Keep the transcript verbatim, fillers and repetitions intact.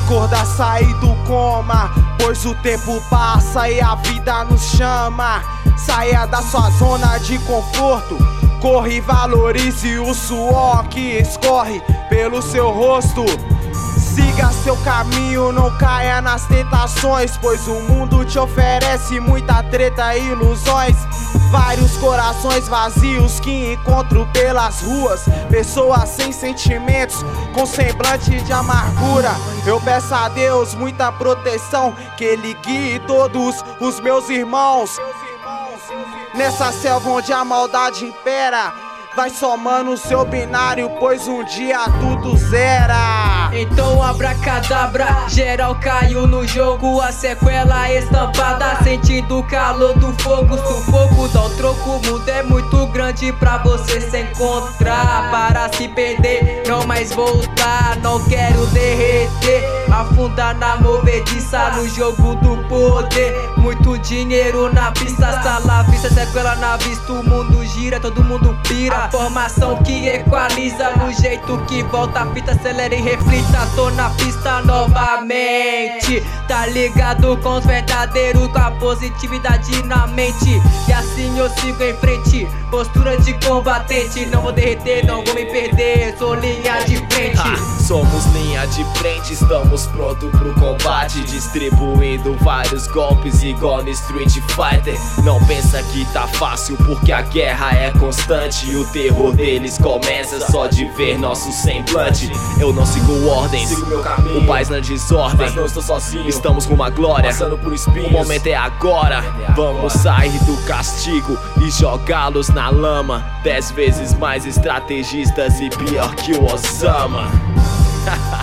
Acordar, sair do coma, pois o tempo passa e a vida nos chama. Saia da sua zona de conforto, corre e valorize o suor que escorre pelo seu rosto. Siga seu caminho, não caia nas tentações, pois o mundo te oferece muita treta e ilusões. Vários corações vazios que encontro pelas ruas, pessoas sem sentimentos, com semblante de amargura. Eu peço a Deus muita proteção, que Ele guie todos os meus irmãos nessa selva onde a maldade impera. Vai somando o seu binário, pois um dia tudo zera. Então abracadabra, geral caiu no jogo. A sequela estampada, sentindo o calor do fogo. Sufoco dá um troco, o mundo é muito grande pra você se encontrar. Para se perder, não mais voltar. Não quero derreter, afundar na movediça, no jogo do poder. Muito dinheiro na pista, sala à vista, sequela na vista. O mundo gira, todo mundo pira. A formação que equaliza, no jeito que volta a fita, acelera e reflita. Tô na pista novamente, tá ligado com os verdadeiros, com a positividade na mente. E assim eu sigo em frente, postura de combatente. Não vou derreter, não vou me perder, sou linha de frente. Ha, somos linha de frente, estamos prontos pro combate, distribuindo vários golpes igual no Street Fighter. Não pensa que tá fácil, porque a guerra é constante e o terror deles começa só de ver nosso semblante. Eu não sigo ordens, sigo meu caminho, o país na desordem, mas não estou sozinho. Estamos com uma glória, passando por espinhos. O momento é agora, vamos sair do castigo e jogá-los na lama. Dez vezes mais estrategistas e pior que o Osama.